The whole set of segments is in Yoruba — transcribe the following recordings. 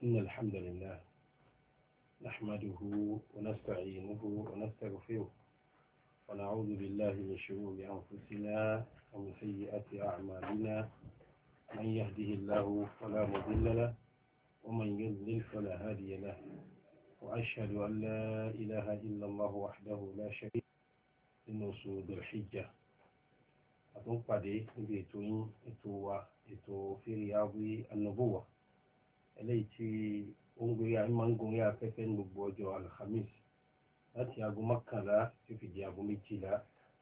إن الحمد لله نحمده ونستعينه ونستغفره ونعوذ بالله من شرور أنفسنا ومن سيئات أعمالنا من يهده الله فلا مضل له ومن يضلل فلا هادي له وأشهد أن لا إله إلا الله وحده لا شريك له nínú oṣù Dhul-Hijjah àtúnpàdé níbi ètò yín ètò wa ètò Riyadhi an-Nubuwah eléyìí tí ó ń gorí máa ń gorí afẹ́fẹ́ ní gbogbo ọjọ́ alhamis láti aago mọ́kànlá tí ó fi di aago méjìlá.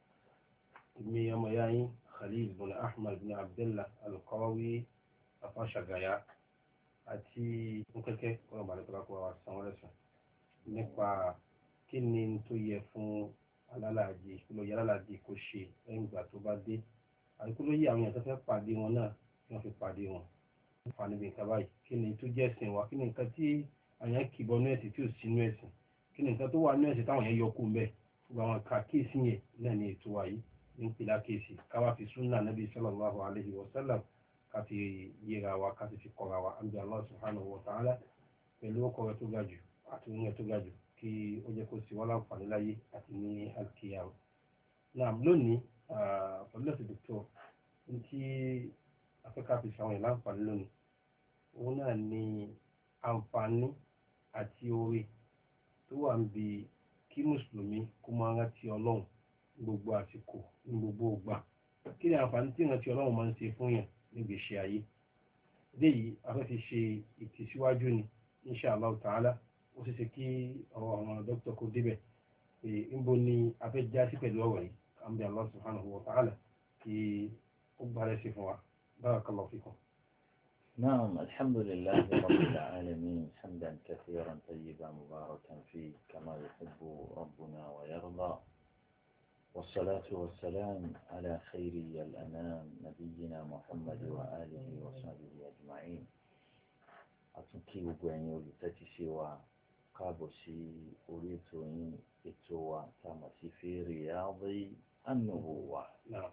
èmi ọmọ ya yín Khalil bin Ahmad bin Abdullah al-Qarawi afáṣàgáyà àti nkẹ́kẹ́ kọ́nà balẹ̀kọ́lá kó wa san wọ́n lẹ́san nípa kí ni tó yẹ fún alálàájì kí ló yẹ alálàájì kó ṣe lẹ́yìn ìgbà tó bá dé àti kí ló yẹ àwọn èèyàn tó fẹ́ pàdé wọn náà kí wọ́n fi pàdé wọn. fa níbi nǹkan báyìí kí ni tó jẹ́ ẹ̀sìn wa kí ni nǹkan tí àyàn kìbọn ní ẹ̀sìn tí ò sí inú ẹ̀sìn kí ni nǹkan tó wà nínú ẹ̀sìn táwọn yẹn yọ kó mbẹ́ gbogbo àwọn kàkíyèsí yẹn náà ní ètò wa yìí ní ìpìlẹ̀ àkíyèsí káwá fi súnà nàbí sallallahu alayhi wa sallam ká fi yẹra wa ká fi kọ́ra wa àbí Allah subhanahu wa ta'ala pẹ̀lú ọkọ̀ rẹ̀ tó ga jù àti ohun rẹ̀ tó ga jù kí ó jẹ́ kó sì wá láǹfààní láyé àti ní al-qiyamah. náà lónìí pẹ̀lú ẹ̀sìn dòkítọ̀ ní tí afẹ́ká fi ṣàwọn yẹn láǹfààní lónìí òun náà ni àǹfààní àti oore tó wà ń bi kí mùsùlùmí kó máa rántí ọlọ́run ní gbogbo àsìkò ní gbogbo ìgbà. kí ni àǹfààní tí ìrántí ọlọ́run máa ń ṣe fún yàn níbi ìṣe ayé. léyìí afẹ́ fi ṣe ìtẹ̀síwájú ni insha Allah ta'ala ó ṣe ṣe kí ọ̀rọ̀ àwọn dókítà kó débẹ̀ pé níbo ni afẹ́ já sí pẹ̀lú ọ̀rọ̀ yìí àmì Allah subhanahu wa ta'ala kí ó gbárẹ́ sí fún wa. barakallahu fikum. نعم الحمد لله رب العالمين حمدا كثيرا طيبا مباركا فيه كما يحب ربنا ويرضى والصلاة والسلام على خير الأنام نبينا محمد وآله وصحبه أجمعين أتنكي وقعني ولتاتي سوا قابوسي أريتوني إتوا تامسي في رياضي النبوة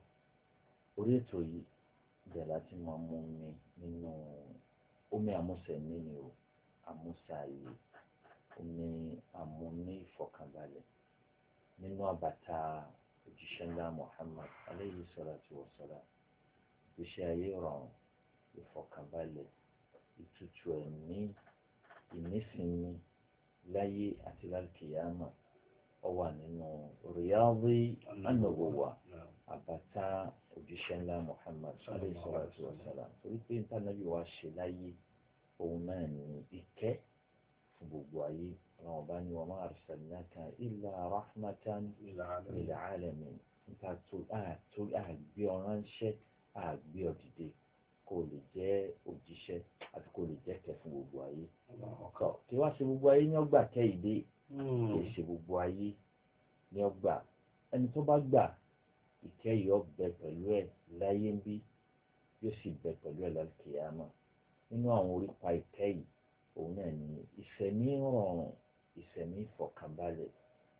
أريتوني dẹ̀láti máa mú mi nínú omi àmúṣẹ nínú o àmúṣẹ ayé omi àmúní ìfọ̀kànbalẹ̀ nínú àbàtà òjíṣẹ́ ńlá Muhammad alayhi salatu wa salam ìgbésí ayé rọrùn ìfọ̀kànbalẹ̀ ìtutù ẹ̀mí ìnísìnyí láyé àti lálùkìyàmà ó wà nínú Riyadhi an-Nubuwah àbàtà òjíṣẹ́ ńlá Muhammad alayhi salatu wa salam torí pé níta nàbí wa ṣe láyé òun náà ní ìkẹ́ fún gbogbo ayé àwọn ọba ní wa ma arsalnaka illa rahmatan lil alamin níta tó àgbé ọ̀ránṣẹ́ àgbé ọ̀dìdẹ kó lè jẹ́ òjíṣẹ́ àti kó lè jẹ́ kẹ́ fún gbogbo ayé kí wá ṣe gbogbo ayé ní ọgbà kẹ́hìndé kì í ṣe gbogbo ayé ní ọgbà ẹni tó bá gbà ìkẹ́ yìí ó bẹ pẹ̀lú ẹ̀ láyé ń bí yóò sì bẹ pẹ̀lú ẹ̀ lálùkìyámà nínú àwọn orípa ìkẹ́ yìí òun náà ní ìṣẹ̀mí rọrùn ìṣẹ̀mí ìfọ̀kànbalẹ̀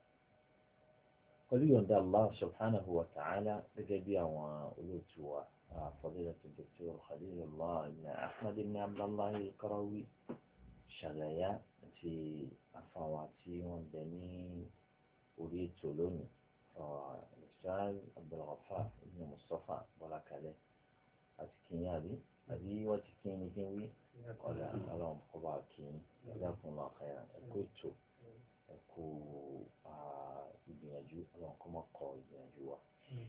pẹ̀lú yọ̀ǹda Allah subhanahu wa ta'ala gẹ́gẹ́ bí àwọn olóòtú wa fadilatu Dr. Khalilullah ibn Ahmad ibn Abdullah al-Qarawi ṣàlàyé àti àfàwà tí wọ́n bẹ ní orí ètò lónìí الأستاذ عبد الغفار بن مصطفى بلاكالي أتكيني هذه وتكيني كيني قال اللهم قباكيني جزاكم الله خيرا كنتو كو ìgbìyànjú اللهم كما kọ ìgbìyànjú wa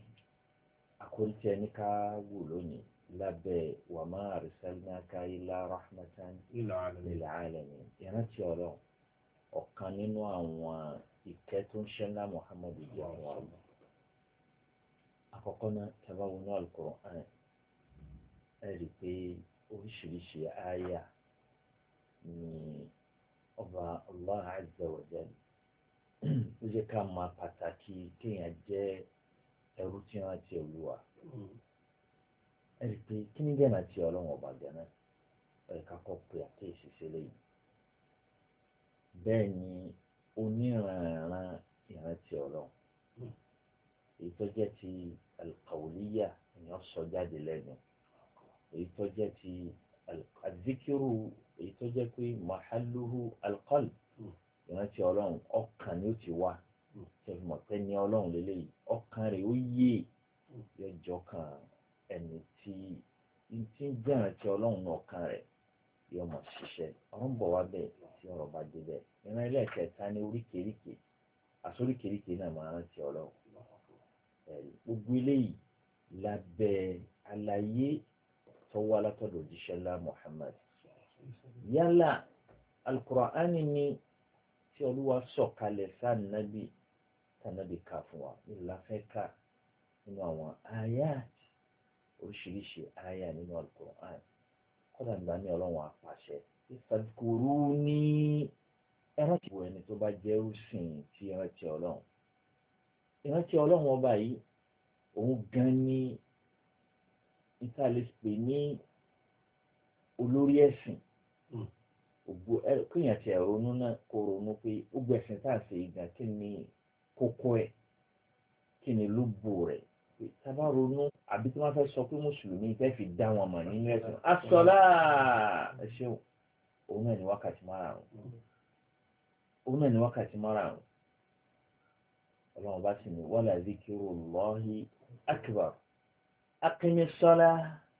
àkórí tí ẹni ká wù lónìí lábẹ́ wa ma arsalnaka illa rahmatan lil alamin ìrántí Ọlọ́run ọ̀kan nínú àwọn ìkẹ́ tó ń ṣẹlá Muhammadu jẹ́ àwọn ọmọ àkọ́kọ́ náà tabawo náà Al-Qur'an ẹ rí i pé oríṣiríṣi àyà ni ọba Allah azza wa jalla ó jẹ́ ká máa pàtàkì kéèyàn jẹ́ ẹrú tí wọ́n ti Olúwa ẹ rí i pé kí ni gẹ́nà tí Ọlọ́run ọba gẹ́nà ẹ̀ka kọ́ pé àkéèsí sílẹ̀ yìí bẹ́ẹ̀ ni oníranran ìrántí Ọlọ́run èyí tó jẹ́ ti alqawliya èèyàn sọ jáde lẹ́nu èyí tó jẹ́ ti azikiru èyí tó jẹ́ pé mahalluhu alqalb ìrántí ọlọ́run ọkàn ni ó ti wá ṣẹ́fì mọ̀ pé ní ọlọ́run lélẹ́yìí ọkàn rẹ̀ ó yé yọjọ́ kan ẹni tí ń jẹ́ ìrántí ọlọ́run ní ọkàn rẹ̀ yóò mọ̀ ṣiṣẹ́ ọ̀rọ̀ ń bọ̀ wá bẹ́ẹ̀ tí ọ̀rọ̀ bá dé bẹ́ẹ̀ ìran ẹlẹ́ẹ̀kẹta ní oríkèéríkèé àsoríkèéríkèé náà máa rántí ọlọ́run gbogbo eléyìí lábẹ́ àlàyé tó wá látọ̀dọ̀ òjíṣẹ́ ńlá Muhammad yálà Al-Qur'ani ni tí Olúwa sọ̀kalẹ̀ sáànàbì tànàbì ká fún wa nílùú afẹ́ká nínú àwọn ayat oríṣiríṣi àyà nínú Al-Qur'an kọ́dà nígbà ní ọlọ́run àpàṣẹ fadhkuruni ẹrántí wo ẹni tó bá jẹ́ òsìn tí ẹrántí ọlọ́run ọba yìí òun gan ni ìtàlẹ́sìpè ní olórí ẹ̀sìn kéèyàn ti ronú náà kó ronú pé gbogbo ẹ̀sìn tá à ń ṣe ìgbà kí ni kókó ẹ̀ kí ni lóbò rẹ̀ tábà ronú àbí tí wọ́n fẹ́ sọ pé mùsùlùmí fẹ́ fi dá wọn mọ̀ nínú ẹ̀sìn asọ́lá ẹ̀ṣẹ̀ òun náà ní wákàtí márùn-ún ọlọ́run bá sì ní wala zikrullahi akbar akínní sọ́lá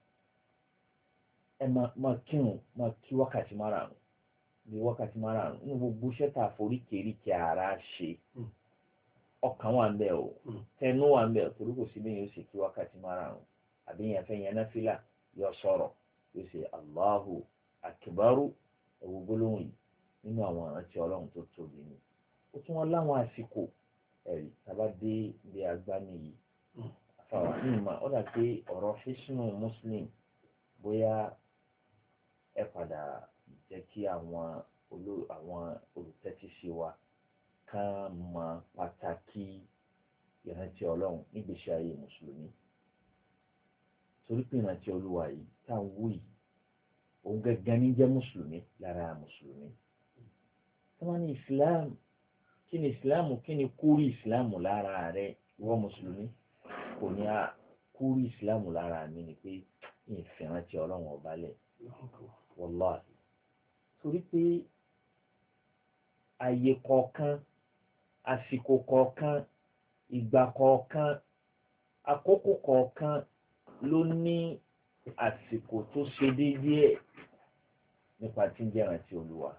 ẹ máa kírun máa kí wákàtí márùn-ún bí wákàtí márùn-ún ní gbogbo iṣẹ́ tá a forí kéríkì ara ṣe ọkàn wà ń bẹ o tẹnu wà ń bẹ o torí kò sí bí yẹn ó sì kí wákàtí márùn-ún àbí yẹn fẹ́ yẹn náfìlà yọ sọ̀rọ̀ yóò ṣe Allahu akbaru ẹ̀wù gbólóhùn yìí nínú àwọn ìrántí ọlọ́run tó tóbi ni ó tún wọn láwọn àsìkò ẹ̀rí tábà dé ilé agbáni yìí àfàwọn ìmọ̀ ó dà pé ọ̀rọ̀ fíṣínù Muslim bóyá ẹ padà jẹ́ kí àwọn olùtẹ́tíṣe wa ká mọ pàtàkì ìrántí ọlọ́run nígbèsí ayé mùsùlùmí torí pé ìrántí olúwa yìí tá à ń wú yìí òun gẹ́gẹ́ ní jẹ́ mùsùlùmí lára mùsùlùmí tí wọ́n ní Islam kí ni Islam kí ni kúrú Islam lára rẹ̀ ìwọ mùsùlùmí kò ní a kúrú Islam lára mi ni pé ìfìrántí ọlọ́run ọba lẹ̀ wàláhì torí pé àyè kọ̀ọ̀kan àsìkò kọ̀ọ̀kan ìgbà kọ̀ọ̀kan àkókò kọ̀ọ̀kan ló ní àsìkò tó ṣe déédéé nípa tí ń jẹ́ ìrántí olúwa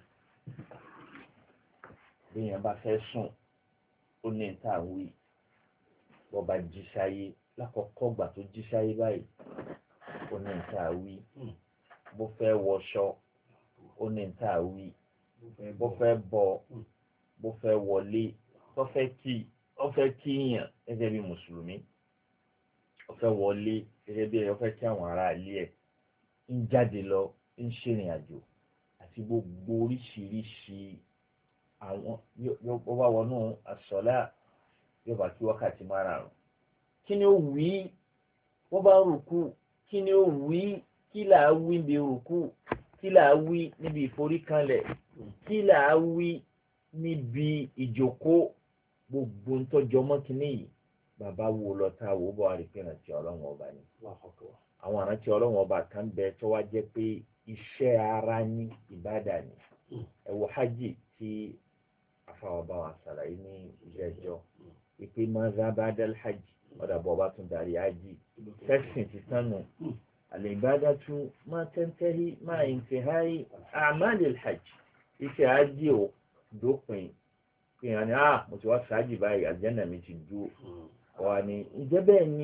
bí èèyàn bá fẹ́ sùn ó ní ìta wí bọ́ bá jí sáyé lákọ̀ọ́kọ́ gbà tó jí sáyé báyìí ó ní ìta wí bó fẹ́ wọṣọ ó ní ìta wí bó fẹ́ bọ́ bó fẹ́ wọlé tó fẹ́ kíyàn gẹ́gẹ́ bí mùsùlùmí ó fẹ́ wọlé gẹ́gẹ́ bí ó fẹ́ kí àwọn ará ilé ẹ̀ ń jáde lọ ń ṣèrìn àjò àti gbogbo oríṣiríṣi àwọn yóò bá wọnú àsọlá yóò bá kí wákàtí márùn-ún kí ni ó wí wọ́n bá rùkú kí ni ó wí kí là á wí níbi rùkú kí là á wí níbi ìforíkanlẹ̀ kí là á wí níbi ìjókòó gbogbo ń tọ́jọ́ mọ́kínní yìí bàbá wo lọ tá a wò bọ́ àrífẹ́ ìrántí ọlọ́run ọba ni àwọn ìrántí ọlọ́run ọba kan bẹ tó wá jẹ́ pé iṣẹ́ ara ní ìbádà ni ẹ wo hajj tí afáwọ́bá wa ṣàlàyé ní ilé ẹjọ́ ìpè mazabadal hajj ọ̀dà bọ̀ bá tún darí hajj fẹ́sìn ti tánu al-ibadatu ma tantahi ma intihai a'malil hajj iṣẹ́ hajj ò dópin ìyàn ni mo ti wá ṣáájì báyìí àjẹ́nà mi ti dúró wà ní ìjẹ́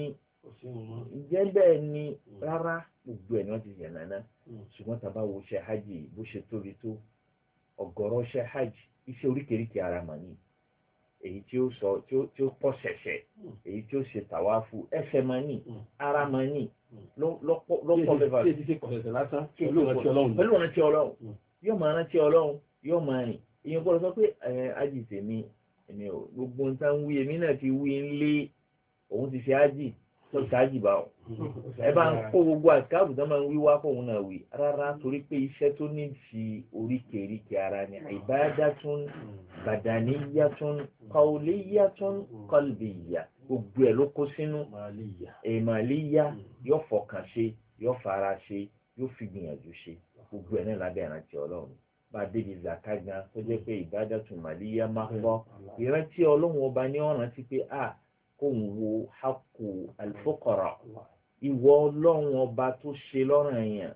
bẹ́ẹ̀ ni rárá gbogbo ẹ̀ ni wọ́n ti yàn náà ṣùgbọ́n tá a bá wo ṣe hajj bó ṣe tóbi tó ọ̀gọ̀rọ̀ ṣe hajj iṣẹ́ oríkèéríkèé ara mà ní èyí tí ó pọ̀ ṣẹ̀ṣẹ̀ èyí tí ó ṣe tàwáfù ẹsẹ̀ mà ní ara mà ní lọ́pọ̀ bẹ́ẹ̀ pẹ̀lú ìrántí ọlọ́run yóò máa rántí ọlọ́run yóò máa rìn èèyàn gbọ́dọ̀ sọ pé ájì tèmi èmi ò gbogbo nǹkan ń wí èmi náà ti wí ń lé òun ti ṣe ájì tó ṣe ájì bá ọ ẹ bá ń kó gbogbo àkáàbù tó máa ń wí wá fóun náà wí rárá torí pé iṣẹ́ tó ní ti oríkèéríkèé ara ni ibadatun badaniyatun qawliyatun qalbiyya gbogbo ẹ̀ ló kó sínú màlíyà yóò fọkàn ṣe yóò fara ṣe yóò fi gbìyànjú ṣe gbogbo ẹ̀ náà lábẹ́ ìrántí ọlọ́run bá débi zaka gan tó jẹ́ pé ìbádàtù màlíyá máa ń bọ́ ìrántí ọlọ́run ọba ní ọ̀ràn ti pé kóun wo haqqu al-fuqara ìwọ ọlọ́run ọba tó ṣe lọ́rùn èèyàn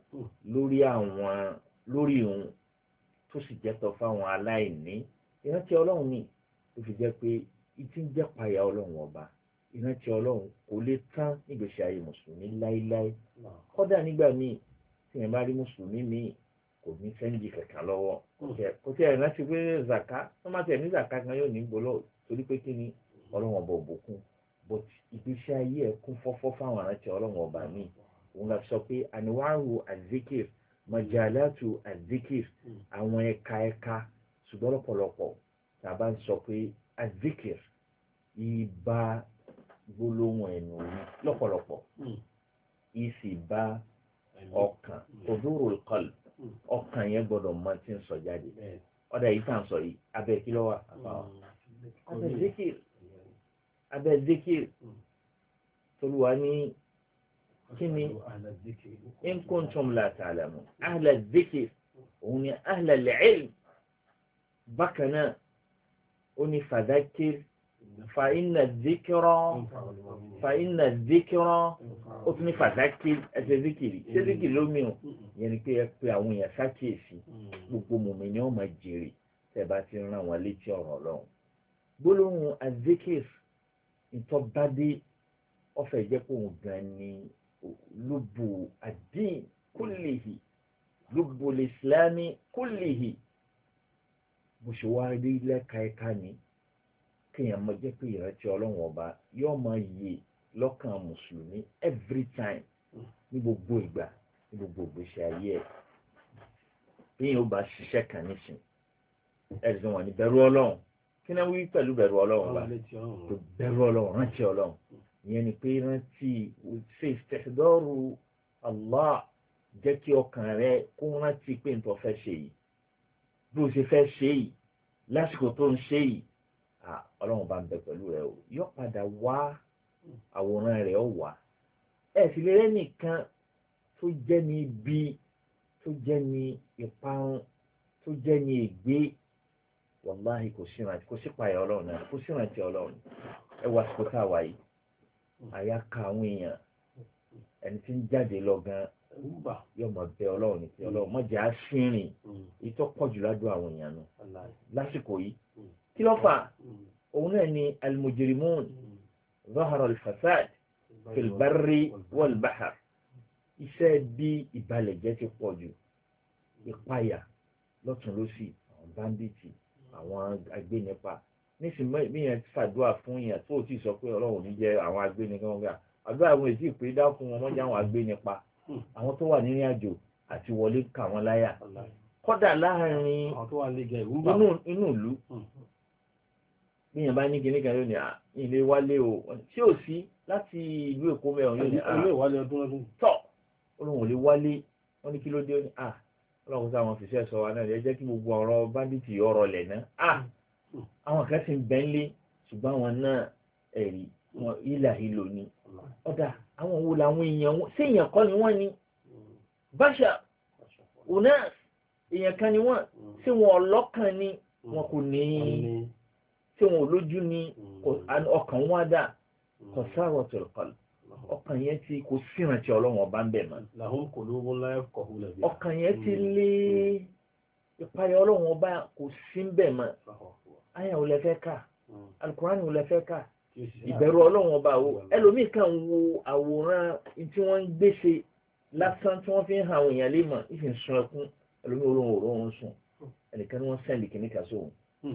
lórí òun tó sì jẹ́tọ̀ fáwọn aláìní ìrántí ọlọ́run ni tó fi jẹ́ pé ìtí ń jẹ́ payà ọlọ́run ọba ìrántí ọlọ́run kò lè tán nígbèsè ayé mùsùlùmí láíláí kódà nígbà míì tí yẹn bá rí mùsùlùmí míì kò ní sẹ́ńjì kankan lọ́wọ́ kò tí ẹ̀ rántí pé zaka wọ́n máa tẹ̀ ní zaka kan yóò ní gbọ́lọ́ torí pé kí ni ọlọ́run ọba òbòkun but ìgbésí ayé ẹ̀ kún fọ́fọ́ fáwọn ìrántí ọlọ́run ọba míì òun la sọ pé àníwáhù azikir majalatu azikir àwọn ẹ̀ka ṣùgbọ́n lọ́pọ̀lọpọ̀ tàbá ń sọ pé azikir ìbá gbólóhùn ẹnu orí lọ́pọ̀lọpọ̀ ìsì bá ọkàn hudurul qalb ọkàn yẹn gbọ́dọ̀ mọ tí ń sọ jáde ọ̀dà yìí tá à ń sọ yìí abẹ́ kí ló wà abẹ́ zikir tolúwa ní kí ni in kuntum la ta'lamun ahla zikir òun ni ahla al-ilm bákan náà ó ní fadhakir fàínà zikirọ́ ó tún ní fàdákì ẹsẹ̀ zikiri ṣé zikiri ló mìíràn yẹn ni pé ẹ pé àwọn èèyàn ṣàkíyèsí gbogbo mùmí ni wọ́n máa jèrè tẹ́ bá ti rán wọn létí ọ̀rọ̀ Ọlọ́run gbólóhùn azikir ìtọ́bádé ọ̀fẹ́ jẹ́ pé òun gan ni lóbù àdín kúlìhì lóbù ìsìlámì kúlìhì bó ṣe wá rí lẹ́ka ẹ̀ka ni kéèyàn máa jẹ́ pé ìrántí ọlọ́run ọba yóò máa yè lọ́kàn mùsùlùmí every time ní gbogbo ìgbà ní gbogbo ìgbésí ayé ẹ̀ bíyẹn ó bá ṣiṣẹ́ kan nísìn ẹ̀sìn wọn ní bẹ̀rù ọlọ́run kí náà wí pẹ̀lú bẹ̀rù ọlọ́run ọba tó bẹ̀rù ọlọ́run rántí ọlọ́run ìyẹn ni pé rántí ṣe ìṣẹ̀dọ́rù Allah jẹ́ kí ọkàn rẹ kó rántí pé n tó fẹ́ ṣe yìí bí o ṣe fẹ́ ṣe yìí lásìkò tó ń ṣe yìí ọlọ́run bá ń bẹ pẹ̀lú rẹ o yóò padà wá àwòrán rẹ̀ ó wà ẹ̀ sì lè rẹ́nìkan tó jẹ́ ní ibi tó jẹ́ ní ìparun tó jẹ́ ní ègbé wàláhì kò sí payà ọlọ́run náà kò sí ìrántí ọlọ́run ẹ wá àsìkò tá a wà yìí àyà ka àwọn èèyàn ẹni tí ń jáde lọ gan yóò mọ̀ bẹ ọlọ́run ní ọlọ́run mọ̀jẹ̀ á ṣìrìn ìtọ́ pọ̀ jù ládùn àwọn èèyàn nù lásìkò yìí kí ló fà òun náà ni almujrimun zahara alfasad filbarri walbahar iṣẹ́ bí ìbalẹ̀jẹ́ ti pọ̀ jù ìpayà lọ́tún lọ́sì àwọn bandits àwọn agbénipa nísìnyí bí yẹn fàdúrà fún yẹn tó ti sọ pé ọlọ́run ní jẹ́ àwọn agbénipa wọn gbà àdúrà àwọn èsì ìpè dákun wọn mọ́jà àwọn agbénipa àwọn tó wà nírìn àjò àti wọlé kà wọ́n láyà kọ́dà láàrin inú ìlú bí yẹn bá ní kíní kan yóò ní ilé wálé o tí ò sí láti ìlú Èkó mẹ́rin yóò ní tọ́ olóhùn ò lè wálé wọ́n ní kí ló dé ó ní ọlọ́run sáwọn fìṣẹ́ sọ wa náà ẹ jẹ́ kí gbogbo ọ̀rọ̀ báńdíìtì ọ̀rọ̀ lẹ̀ náà àwọn kan sì ń bẹ́ ńlé ṣùgbọ́n àwọn náà ẹ̀rí wọn ìlà ìlò ni ọ̀dà àwọn wo làwọn èèyàn wọn ṣé èèyàn kọ́ ni wọ́n ni báṣà unas èèyàn kan ni wọ́n ṣé wọn ọlọ́kàn ni wọn kò ní ṣé wọn olójú ni ọkàn wọn dà kò sáwọ́ tó kọlù ọkàn yẹn ti kò sírántí ọlọ́run ọba ń bẹ̀ mọ́. làwọn kò lówó láyé kọ̀ọ̀hún lẹ́bi. ọkàn yẹn ti lé ìpayà ọlọ́run ọba kò sí ń bẹ̀ mọ́. àyà ò lẹ fẹ́ kà alukurani ò lẹ fẹ́ kà ìbẹ̀rù ọlọ́run ọba o ẹlòmíì kan wo àwòrán tí wọ́n ń gbèsè lásán tí wọ́n fi ń hàn àwọn èèyàn lé mọ̀ ìfi ń sun ẹkún ẹlòmíì olóhùn òróhùn sùn ẹnìkan ni wọ́n sẹ́ndì kìnnìkan sóhun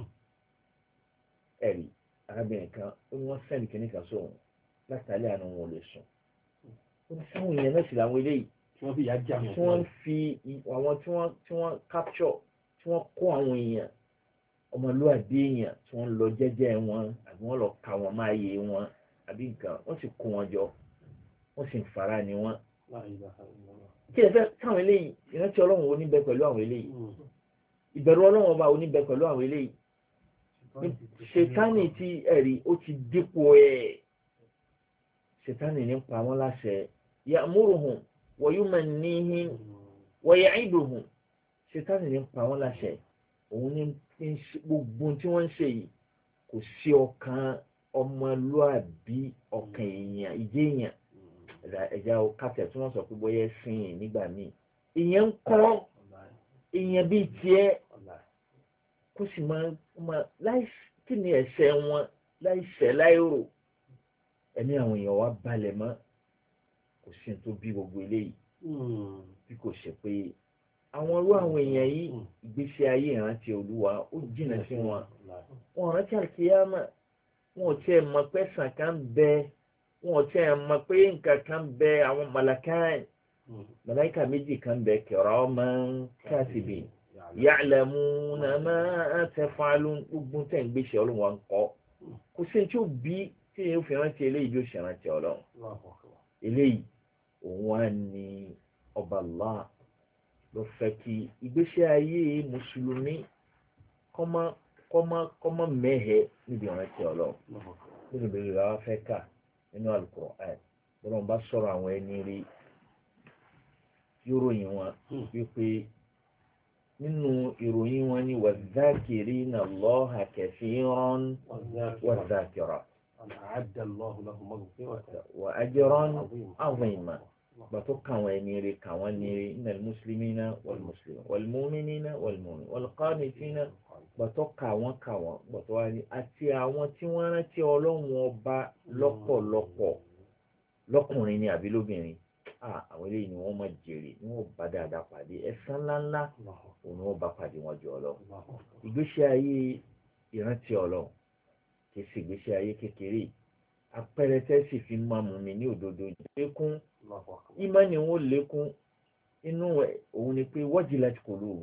ẹ̀rí arábìnrin kan ó ní wọ́n sẹ́ndì kìnnìkan sóhun látàlẹ́ àná wọn ò lè sùn ó ní sáwọn èèyàn náà sì làwọn eléyìí tí wọ́n fi yà já tí wọ́n fi àwọn tí wọ́n capture tí wọ́n kó àwọn èèyàn ọmọlúwàbí èèyàn tí wọ́n lọ jẹ́jẹ́ wọn àbí wọ́n lọ ka wọn máa yé wọn àbí nǹkan wọ́n sì kó wọn jọ wọ́n sì ń fara ni wọn. kí ẹ fẹ́ káwọn eléyìí ìrántí ọlọ́run ò ní bẹ pẹ̀lú àwọn eléyìí ìbẹ̀rù ọlọ́run ọba ò ní bẹ pẹ̀lú àwọn eléyìí ṣètánì tí ẹ̀rí ó ti dípò ẹ̀ ṣètánì ní pa wọ́n láṣẹ ya'muruhum wa yumannihim wa ya'iduhum ṣètánì ní pa wọ́n láṣẹ òun ní gbogbo tí wọ́n ń ṣe yìí kò sí ọkàn ọmọlúàbí ọkàn èèyàn ìjẹ́ èèyàn ẹ̀já kàtẹ́ tí wọ́n sọ pé bóyá ẹ̀sìn nígbà míì ìyẹn ń kọ́ ìyẹn bíi tiẹ̀ kó sì máa láì kí ni ẹ̀ṣẹ̀ wọn láìṣẹ̀ láìrò ẹ̀mí àwọn èèyàn wá balẹ̀ mọ́ kò sí tó bí gbogbo eléyìí bí kò ṣe pé àwọn irú àwọn èèyàn yìí ìgbésí ayé ìrántí olúwa ó jìnnà sí wọn rántí àkíyàmá wọn ò tiẹ̀ mọ̀ pé ẹ̀san kan bẹ wọn ò tiẹ̀ mọ̀ pé nǹkan kan bẹ àwọn màláíkà méjì kan bẹ kiraman katibin ya'lamuna ma taf'alun gbogbo tẹ̀ ń gbéṣẹ́ ọlọ́wọ́ ń kọ́ kò sí tí ó bí tí èèyàn fi rántí eléyìí bí ó ṣe rántí ọlọ́run eléyìí òun wá ní ọba Allah ló fẹ́ kí ìgbésí ayé mùsùlùmí kọ́mọ mẹ́hẹ̀ níbi ìrántí ọlọ́run nínú ìbéèrè rẹ̀ wá fẹ́ kà nínú Al-Qur'an ọlọ́run bá sọ̀rọ̀ àwọn ẹni rí yóròyìn wọn wípé nínú ìròyìn wọn ni waz-zakirina Allaha kathiran waz-zakirat wa ajran azima gbàtó kàwọn ẹni rí kàwọn ní rí innal muslimina wal muslimat wal mu'minina wal mu'minat wal qanitina gbàtó kàwọn gbàtó wá ní àti àwọn tí wọ́n rántí ọlọ́run ọba lọ́pọ̀lọpọ̀ lọ́kùnrin ni àbí lóbìnrin àwọn eléyìí ni wọ́n máa jèrè ni wọ́n bá dáadáa pàdé ẹ̀san ńláńlá òun ni wọ́n bá pàdé wọn jọ ọlọ́run ìgbésí ayé ìrántí ọlọ́run kì í sì ìgbésí ayé kékeré àpẹẹrẹ tẹ́sí fi máa mú mi ní òdodo lékún ìmánì wọn lékún inú òun ni pé wajilat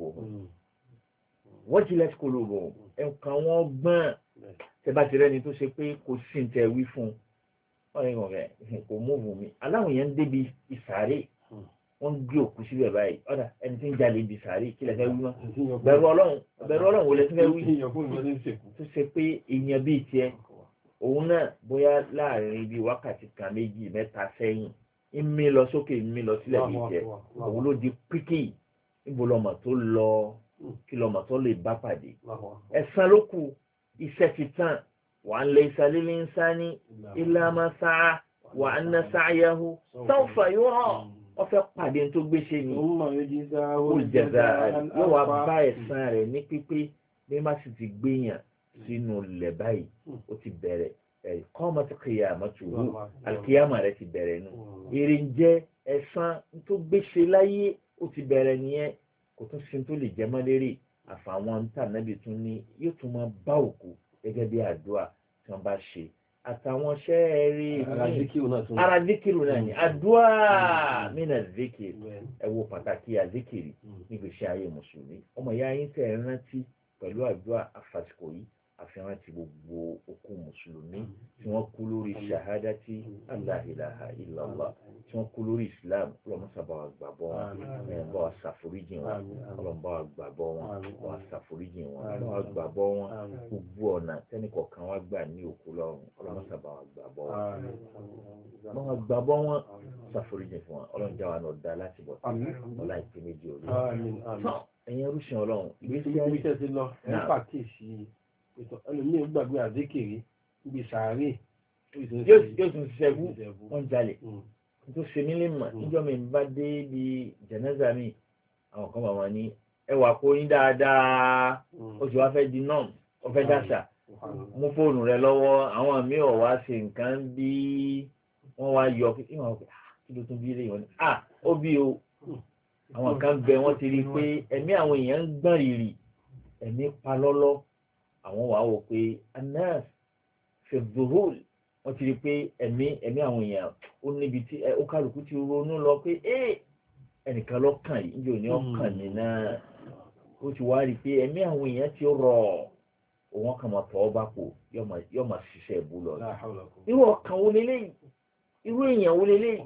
qulubuhum ẹ̀kan wọn gbọ́n tẹ́bá ti rẹ́ni tó ṣe pé kò sí ní tẹ́ wí fún ọ̀rẹ́ rẹ̀ kò múùbù mi aláwọ̀ yẹn ń débi ìsàárè wọ́n ń gbé òkú síbẹ̀ báyìí ọ̀dà ẹni tí ń jalè ibi ìsàárè kí lè fẹ́ wí mọ́ bẹ̀rù ọlọ́run wo lè fẹ́ wí tó ṣe pé èèyàn bíi tiẹ̀ òun náà bóyá láàrin bíi wákàtí kan méjì mẹ́ta sẹ́yìn ń mí lọ sókè ń mí lọ sílẹ̀ bíi tiẹ̀ òun ló di píkì níbo lọmọ tó lọ kí lọmọ tó lè bá pàdé ẹ̀san ló kù iṣẹ́ ti tán وأن ليس للإنسان إلا ما سعى وأن سعيه سوف يرى ọfẹ pàdé tó gbéṣe ni olùjẹsà yóò wá bá ẹ̀san rẹ̀ ní pípé bí má sì ti gbéyàn sínú ilẹ̀ báyìí ó ti bẹ̀rẹ̀ qamat qiyamatuhu alkiyama rẹ̀ ti bẹ̀rẹ̀ nù èrè ń jẹ́ ẹ̀san tó gbéṣe láyé ó ti bẹ̀rẹ̀ nìyẹn kò tún sí tó lè jẹ́ mọ́lérè àfàwọn ntà nábì tún ní yóò tún máa bá òkú gẹ́gẹ́ bí àdúrà tí wọ́n bá ṣe àtàwọn ṣẹ́ẹ̀rí ara zikiru náà ni àdúrà mínà zikiri ẹ wo pàtàkì àzikiri nígbèsè ayé mùsùlùmí ọmọ ìyá yín tẹ̀ ẹ́ rántí pẹ̀lú àdúrà àfàsìkò yìí àfihàn ti gbogbo òkú mùsùlùmí tí wọ́n kú lórí ṣahadati Allah ilaha illallah tí wọ́n kú lórí islam ọlọ́mọsàbà àgbàbọ̀ wọn bá wa ṣàforíjì wọn ọlọ́mọba àgbàbọ̀ wọn bá wa ṣàforíjì wọn bá wa àgbàbọ̀ wọn gbogbo ọ̀nà tẹ́nìkọ̀ọ̀kan wá gbà ní òkú lọ́rùn ọlọ́mọsàbà àgbàbọ̀ wọn bá wa àgbàbọ̀ wọn ṣàforíjì fún wọn ọlọ́njà wa náà dá láti bọ̀ ọlá ìpè méjì orí ẹ̀yin ẹrúṣin ọlọ́run ìgbésí ẹlòmíì gbàgbé àzékèrè níbi sàárè yóò tún ṣiṣẹ́ bú wọ́n jalè tó ṣe mí lè mọ̀ níjọ́ mi bá dé bí jẹ̀nẹ́sà mi àwọn kan bàbá ní ẹwà kó yín dáadáa ó sì wá fẹ́ di norm ó fẹ́ dàṣà mú fóònù rẹ lọ́wọ́ àwọn mi ò wá ṣe nǹkan bí wọ́n wá yọ kí wọ́n kí ló tún bí lè wọ́n ní ó bí o àwọn kan bẹ wọ́n ti rí i pé ẹ̀mí àwọn èèyàn ń gbọ̀n rìrì ẹ̀mí pa lọ́lọ́ àwọn wàá wò pé anas fi dhuhul wọ́n ti rí pé ẹ̀mí àwọn èèyàn ó níbi tí ó kálukú ti ronú lọ pé ẹnìkan lọ́kàn yìí níbi òní ọkàn mi náà ó ti wá rí pé ẹ̀mí àwọn èèyàn ti rọ̀ òun kàn máa tọ́ ọ bá pò yọ máa ṣiṣẹ́ ìbú lọ. irú ọkàn wo leléyìí irú èèyàn wo leléyìí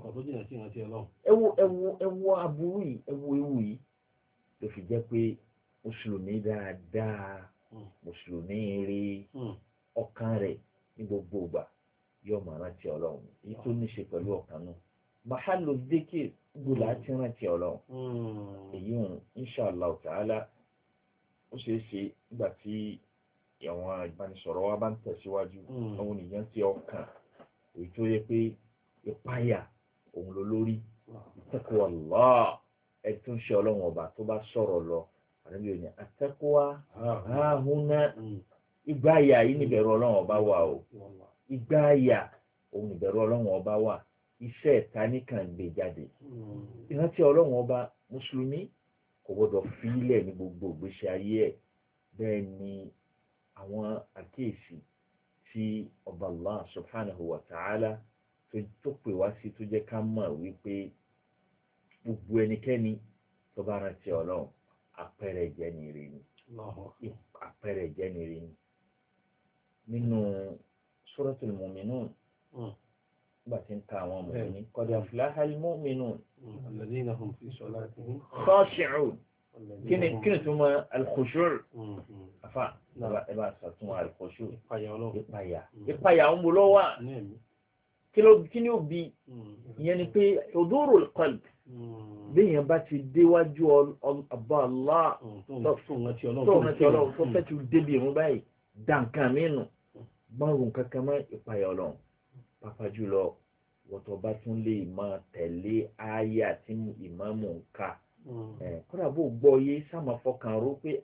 ẹ wo aburú yìí ẹ wo ewu yìí ló fi jẹ́ pé mùsùlùmí dáadáa mùsùlùmí rí ọkàn rẹ̀ ní gbogbo ìgbà yóò máa rántí ọlọ́run èyí tó ní ṣe pẹ̀lú ọkàn náà mahalu dhikr gbọ́dọ̀ àti rántí ọlọ́run èyí ń inshallah ta'ala ó ṣeé ṣe nígbà tí àwọn ìbánisọ̀rọ̀ wa bá ń tẹ̀síwájú àwọn ènìyàn tí ọkàn èyí tó yẹ pé ìpáyà òun ló lórí taqwallah ẹ tó ń ṣe ọlọ́run ọba tó bá sọ̀rọ̀ lọ àdébí òní àtẹ́kọ́wá ahùnà ìgbáyà yìí níbẹ̀rù ọlọ́run ọba wà o ìgbáyà òun níbẹ̀rù ọlọ́run ọba wà iṣẹ́ ẹ̀ta nìkan gbé jáde ìrántí ọlọ́run ọba mùsùlùmí kò gbọdọ̀ fi ilẹ̀ ní gbogbo ìgbésí ayé ẹ̀ bẹ́ẹ̀ ni àwọn àkíyèsí tí ọba Allah subhanahu wa ta'ala tó pè wá sí tó jẹ́ ká mọ̀ wípé gbogbo ẹnikẹ́ni tó bá rántí ọlọ́run àpẹẹrẹ ìjẹnire ni àpẹẹrẹ ìjẹnire ni nínú suratul mu'minun nígbà tí ń ka àwọn mùmínì qad aflaha al-mu'minun alladhina hum fi salatihim khashi'un kíni tó mọ al-khushu' afa ẹ bá sàtún al-khushu' ìpayà ń bọ̀ lọ́wọ́ kí ni ó bí ìyẹn ni pé hudurul qalb béèyàn bá ti déwájú ọba Allah tó rántí ọlọ́run tó fẹ́ ti débi ìrún báyìí dànkan mínú gbọ́nrún kankan mọ́ ìpayà ọlọ́run pàápàá jùlọ wọ́tọ̀ bá tún lè máa tẹ̀lé àyà tí ìmáàmù ń kà kódà bó gbọ́ yé sáàmà fọkàn ró pé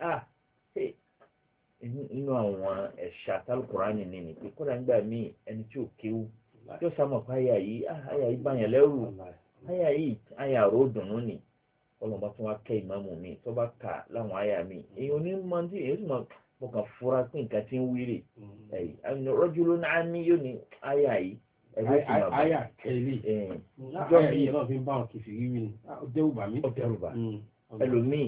inú àwọn ẹ̀ṣà tálùkùránì ni pé kódà nígbà míì ẹni tí ò kéwú tí ó sáàmà fún àyà yìí báyàn lẹ́rù àyà yìí àyà ró dùnú ni ọlọ́mọba tó wá kẹ́ ìmáàmù mi tó bá kà láwọn àyà mi èèyàn ní máa ń tí èèyàn sì máa mo kàn fura pé nǹkan ti ń wíìrì rọ́júlú náà ní yóò ní àyà yìí ẹ̀rọ sì máa bá àyà kẹ́lẹ́ ìjọ mi yẹn náà fi ń bá wọn kìfì rí mi ni ó dẹ́rùbà mi. ẹlòmíì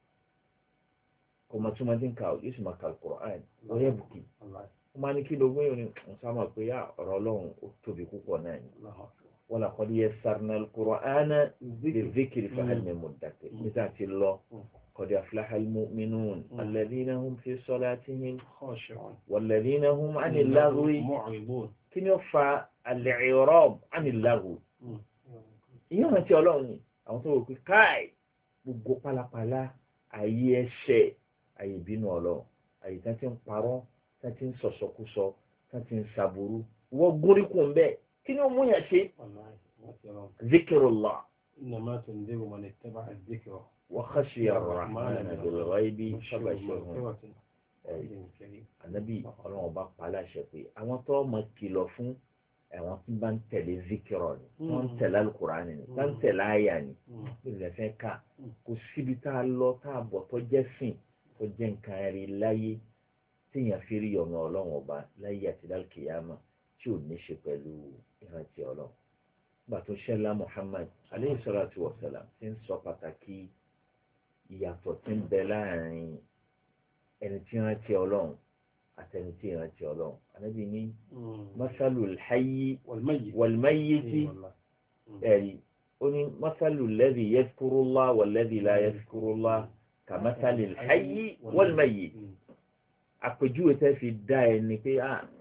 kò mọ̀ tí wọ́n ti ń kà yóò sì máa kà Al-Qur'an lọ́yẹ̀ bùkì wọ́n máa ní kí ló gbé yòó ní sábà pé ọ̀rọ̀ ọlọ́run ó tóbi púpọ̀ náà ni wa laqad yassarna al-Qur'ana lidh-dhikri fahal min muddakir níta ti lọ qad aflaha al-mu'minun alladhina hum fi salatihim khashi'un walladhina hum 'anil laghwi mu'ridun kí ni ó fa al-i'rab 'anil laghwi ìyẹn rántí ọlọ́run ni àwọn tó rò pé káì gbogbo pálapàla ayé ẹ̀ṣẹ̀ ayé ìbínú ọlọ́run ayé tí wọ́n ti ń parọ́ tí wọ́n ti ń sọ̀sọ̀kúsọ tí wọ́n ti ń sàbúrú wọ́n gúnrí kùn bẹ́ẹ̀ kí ni ó mú yàn ṣe zikrullah innama tunziru man ittaba'a adh-dhikra wa khashiya ar-rahmana bil-ghaybi fabashshirhum ànábì ọlọ́run ọba pa láṣẹ pé àwọn tó mọ̀ kìlọ̀ fún àwọn tí bá ń tẹ̀lé zikirọ̀ ni wọ́n ń tẹ̀lé alukurani ni wọ́n ń tẹ̀lé àyà ni ìrìnlẹ̀ fẹ́ ká kò síbi tá a lọ tá a bọ̀ tó jẹ́ sìn tó jẹ́ nǹkan rí láyé téèyàn fi rí ọ̀nà ọlọ́run ọba láyé àti lálùkìyàmà tí ò ní ṣe pẹ̀lú ìrántí ọlọ́run. nígbà tó ṣẹlá Muhammad aleyhi salatu wa salam ti ń sọ pàtàkì ìyàtọ̀ tí ń bẹ láàrin ẹni tí ń rántí ọlọ́run àtẹnití ìrántí ọlọ́run anábì ní masalul hayyi walmayyiti ẹ̀rí ó ní masalul ladhi yadhkurullah walladhi la yadhkurullah ka masalil hayyi walmayyiti àpèjúwe tẹ́ fi dá ẹni pé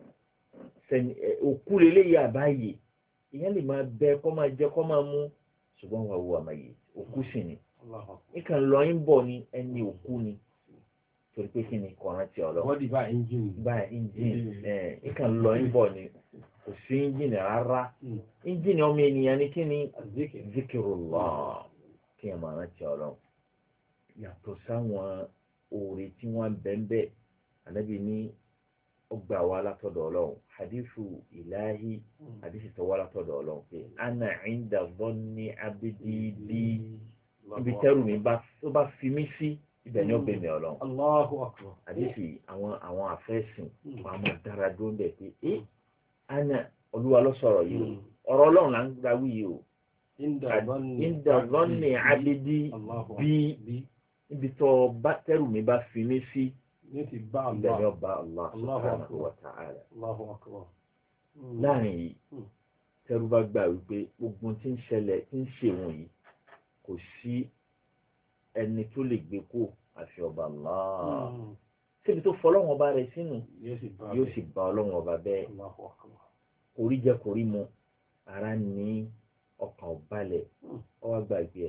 òkú lélẹ́yìí àbáyé ìyẹn lè máa bẹ kọ́ máa jẹ kọ́ máa mú ṣùgbọ́n wà wù àmàyè òkú sì ni nǹkan lọ ń bọ̀ ní ẹni òkú ni torí pé kí ni kọ̀ọ̀rán ti ọ̀lọ́. wọ́n di bá ẹ́ńjìnì. bá ẹ́ńjìnì nǹkan lọ ń bọ̀ ni kò sí ẹ́ńjìnì rárá ẹ́ńjìnì ọmọ ènìyàn ni kí ni zikirullah kí ẹ máa rántí ọlọ́run yàtọ̀ sáwọn oore tí wọ́n bẹ́ẹ̀ ànábì ní ọgbà wa látọ̀dọ̀ ọlọ́run hadithu ilahi hadithu tó wá látọ̀dọ̀ ọlọ́run pé ana inda dhanni abdi bí ibi tẹ́rù mi tó bá fi mí sí ibẹ̀ ni ó bẹ̀ mí ọlọ́run. Allahu akbar. àdìsí àwọn àfẹ́sìn wọn máa dára dúró bẹ̀ pé ana olúwa ló sọ̀rọ̀ yìí o ọ̀rọ̀ ọlọ́run là ń gba wí yìí o. inda dhanni abdi bí ibi tó tẹ́rù mi bá fi mí sí ibẹ̀ ni ó bá Allah subhanahu wa ta'ala. Allahu akbar. láàrin yìí tẹ́rù bá gbà wípé gbogbo tí ń ṣẹlẹ̀ tí ń ṣe wọ̀nyí kò sí ẹni tó lè gbé kó àfi ọba Allah síbi tó fọ ọlọ́run ọba rẹ̀ sínú yóò sì bá ọlọ́run ọba bẹ́ẹ̀ kò rí jẹ kò rí mu ara ní ọkàn balẹ̀ ọwọ́ gbàgbé ẹ̀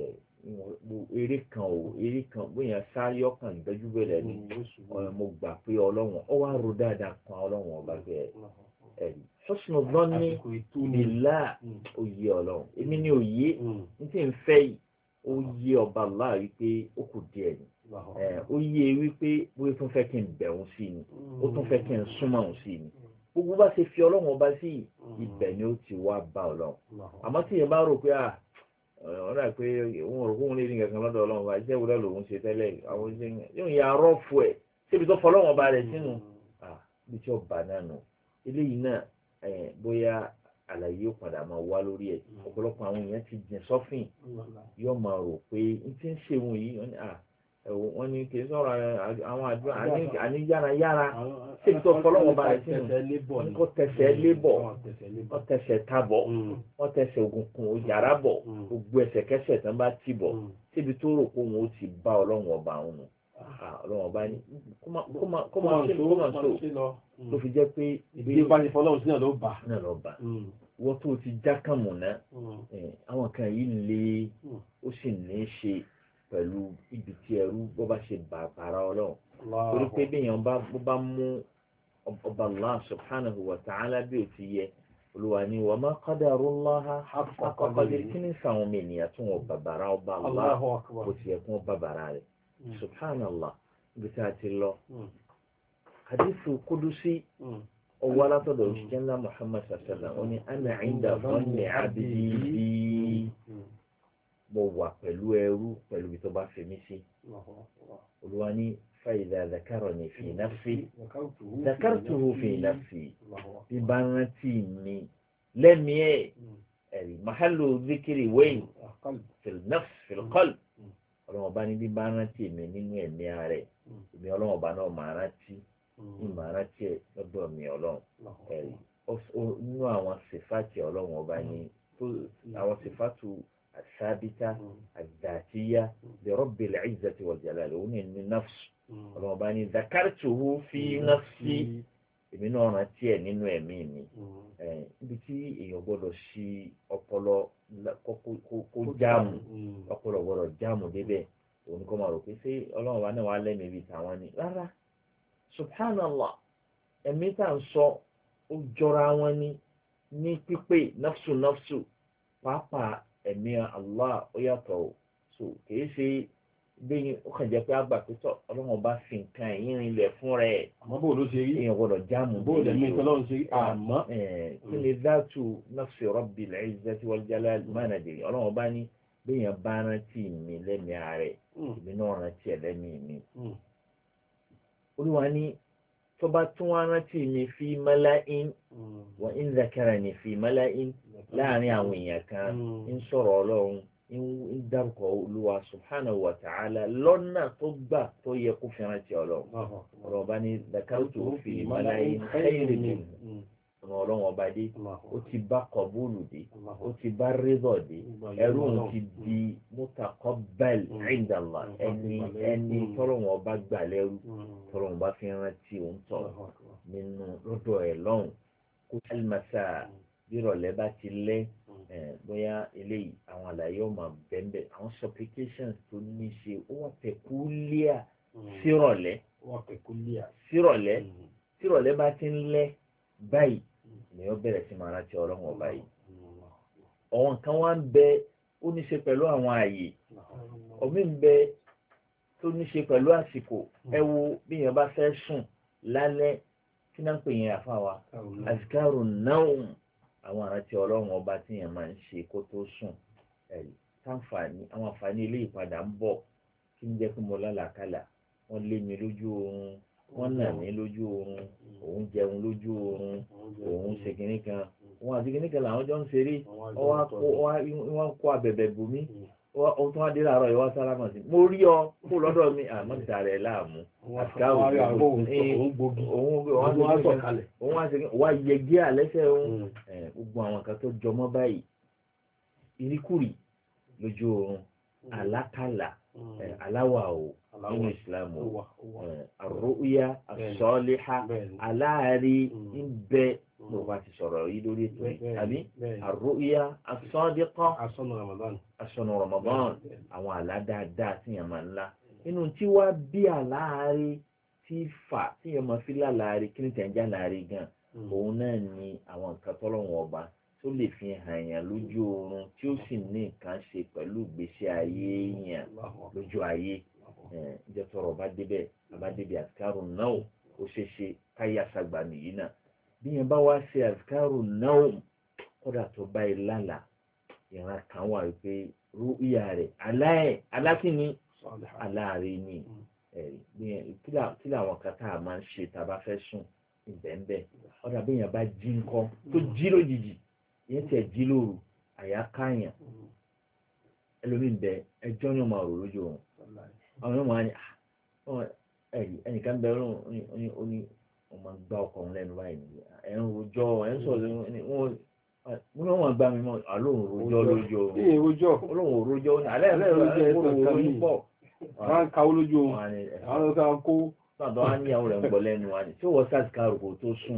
eré kan bóyá sáré ọkàn gbẹ́jú bẹ̀rẹ̀ ni mo gbà pé ọlọ́run ọ wá ro dáadáa kan ọlọ́run ọba bẹ́ẹ̀ ẹ̀rí sọ́sùn ọgbọ́n ní ìlà òye ọlọ́run èmi ní òye ní tí ń fẹ́ yìí ó yé ọba Allah wípé ó kù díẹ̀ ni ó yé wípé bóyá tó fẹ́ kí n bẹ̀rù sí ni ó tún fẹ́ kí n súnmọ́ òun sí ni gbogbo bá ṣe fi ọlọ́run ọba sí ibẹ̀ ni ó ti wá bá ọlọ́run àmọ́ tí yẹn bá rò pé ọ̀rọ̀ pé òun rò kóun lè ní kankan lọ́dọ̀ ọlọ́run ọba iṣẹ́ ìwúrẹ́ lòun ṣe tẹ́lẹ̀ àwọn iṣẹ́ yóò yà rọ́ọ̀fù ẹ̀ síbi tó fọ ọlọ́run ọba rẹ̀ sínú bí tí ó bà náà nù eléyìí náà bóyá àlàyé yóò padà máa wá lórí ẹ̀ ọ̀pọ̀lọpọ̀ àwọn èèyàn ti jìn sọ́fìn yóò máa rò pé n ti ń ṣe wọn yìí wọ́n ní kì í sọ̀rọ̀ àwọn àdúrà àní yára síbi tó fọlọ́wọ́n bá rẹ̀ sínú kó tẹsẹ̀ lébọ̀ wọ́n tẹsẹ̀ tabọ̀ wọ́n tẹsẹ̀ ògùnkùn òjàrá bọ̀ gbogbo ẹsẹ̀kẹsẹ̀ tán bá tì bọ̀ síbi tó rò pé wọn ó ti bá ọlọ́wọ́n ọba wọn nù ọlọ́wọ́n ọba ní kó máa ṣe lọ tó fi jẹ́ pé ibi bá ti fọlọ́wọ́n sí náà ló bà wọ́n tó ti jákàmù náà àwọn kan yìí lè ó sì ní í ṣe pẹ̀lú ibi tí ẹrú bó bá ṣe bàbàrà ọlọ́run torí pé bí èèyàn bá mú ọba Allah subhanahu wa ta'ala bí ó ti yẹ olùwà ni wa ma qadarullaha haqqa qadrihi kí ní sàwọn ọmọ ènìyàn tí wọn bàbàrà ọba Allah bó ti yẹ kí wọn bàbàrà rẹ̀ subhanallah ibi tí a ti lọ hadithu kudusi ọwọ́ alátọ̀dọ̀ òṣìṣẹ́ ńlá Muhammad sallallahu ó ní ana inda dhanni abdi bi mo wà pẹ̀lú ẹrú pẹ̀lú ibi tó bá fi mí sí olúwa ní fa idha dhakarani fi nafsi dhakartuhu fi nafsi bí bá rántí mi lẹ́mìí ẹ̀rí mahallu dhikri wẹ́yìn fil nafs fil qalb ọlọ́wọ́n bá ní bí bá rántí mi nínú ẹ̀mí rẹ̀ èmi ọlọ́wọ́n bá náà máa rántí ní máa rántí ẹ̀ lọ́dọ̀ mi ọlọ́run ẹ̀rí nínú àwọn sèfáàtì ọlọ́wọ́n ọba ní àwọn sèfáàtù الثابتة الذاتية لرب العزة والجلال من النفس رباني ذكرته في نفسي من أنا تي نينو أميني بتي يقولوا شيء أقوله كو جام أقوله ورا جام دبي ونكم أروح سي الله وانا وعلى مبي ثواني لا سبحان الله أمي تانسو وجراني ní pípé nafsu pàápàá ẹ̀mí Allah ó yàtọ̀ o so kìí ṣe bẹ́ẹ̀ ó kàn jẹ́ pé àgbà pé tọ́ ọlọ́run bá fi nǹkan ẹ̀yìn rinlẹ̀ fún rẹ̀ àmọ́ bó ló ṣe rí èèyàn gbọ́dọ̀ jáàmù bó lè mí tọ́lọ́run ṣe rí àmọ́ kí ni dhatu nafsi rabbil izzati wal jalal mánàdìrì ọlọ́run bá ní bẹ́ẹ̀yàn bá rántí mi lẹ́mìí ààrẹ ìbí náà rántí ẹ̀ lẹ́mìí mi olúwa ní tó bá tún wá rántí mi fi mala'in wa in dhakarani fi mala'in láàrin àwọn èèyàn kan ń sọ̀rọ̀ ọlọ́run ń dárúkọ olúwa subhanahu wa ta'ala lọ́nà tó gbà tó yẹ kó fi rántí ọlọ́run ọ̀rọ̀ bá ní dhakartu fi mala'in khayrin minhu ọ̀nà ọlọ́run ọba dé ó ti bá kọ̀búlù dé ó ti bá rídọ̀ dé ẹrú òun ti di mutaqabbal inda Allah ẹni tọ́lọ́run ọba gbà lẹ́rú tọ́lọ́run ọba fi rántí òun tọ̀ nínú lọ́dọ̀ ẹ̀ lọ́hùn kó sálmàṣà bírọ̀lẹ́ bá ti lẹ́ bóyá eléyìí àwọn àlàyé ọmọ bẹ́ẹ̀ àwọn supplications tó ní ṣe ó wà pẹ̀kúlíà sírọ̀lẹ́ bá ti ń lẹ́ báyìí ni ó bẹ̀rẹ̀ sí máa rántí ọlọ́run ọba yìí ọ̀wọ́n kan wá ń bẹ ó ní ṣe pẹ̀lú àwọn ààyè omi ń bẹ tó ní ṣe pẹ̀lú àsìkò ẹ wo bí èèyàn bá fẹ́ sùn lálẹ́ kí náà ń pè yẹn àfáwa azkaru naum àwọn àrántí ọlọ́run ọba tí èèyàn máa ń ṣe kó tó sùn táǹfààní àwọn àǹfààní ilé ìpadà ń bọ̀ kí ń jẹ́ pé mo lálàkàlà wọ́n lé mi lójú oorun wọ́n nà mí lójú oorun òun jẹun lójú oorun òun ṣe kinní kan òun àti kinní kan làwọn jọ ń ṣeré wọ́n kó abẹ̀bẹ̀ bù mí ohun tó wá dé láàárọ̀ ìwá sálámà sí mo rí ọ kó lọ́dọ̀ mi àmọ́ ti tààrẹ̀ láàmú àtikáwò òun wá yẹgé àlẹ́sẹ̀ òun gbogbo àwọn kan tó jọmọ́ báyìí ìríkùrì lójú oorun àlákàlà aláwà o nínú ìsìlámù àrùúyá àsọ́ọ́líhá aláàrí ń bẹ ló bá ti sọ̀rọ̀ yìí lórí ètò yìí àbí ar-ru'ya as-sadiqa asọ̀nà Ramadan àwọn àlá dáadáa tí yẹn máa ń lá inú tí wàá bí àláàrí tí fà tí yẹn máa fi láàárí kí ni tẹ̀ ń já láàárí gan òun náà ni àwọn nǹkan tọ́lọ́wọ́n ọba tó lè fi hàn yàn lójú oorun tí ó sì ní nǹkan ṣe pẹ̀lú ìgbésí ayé yàn lójú ayé ìjọ tọrọ bá débẹ̀ àzkárù náà ó ṣe ṣe káyà sàgbà nìyí náà bí yẹn bá wá ṣe àzkárù náà kódà tó bá yẹ lálàá ìran kan wà wípé rúùyà rẹ̀ alákìíní aláàárẹ̀ ni kí làwọn kan tá a máa ń ṣe tá a bá fẹ́ sùn ìbẹ̀ǹbẹ̀ ọ̀dà bí yẹn bá jí nǹkan tó jí lójijì yẹn tẹ̀ jí lóru àyà káyàn ẹlòmíín bẹ ẹjọ́ yóò máa rò lójú òun àwọn yóò máa ní ẹnìkan bẹ ó ní ọmọ gbá ọkọ̀ òun lẹ́nu báyìí ẹ̀ ń rojọ́ ẹ̀ ń sọ̀rọ̀ mo náà wọn gbá mi mọ́ àlóhùn rojọ́ lójú òun olóhùn rojọ́ alẹ́ rojọ́ pọ̀ wọ́n ká lójú òun àwọn ọ̀gá kó sọ̀dọ̀ wá níyàwó rẹ̀ ń gbọ́ lẹ́nu wa ni tí ó wọ sáàtì káàrò kò tó sùn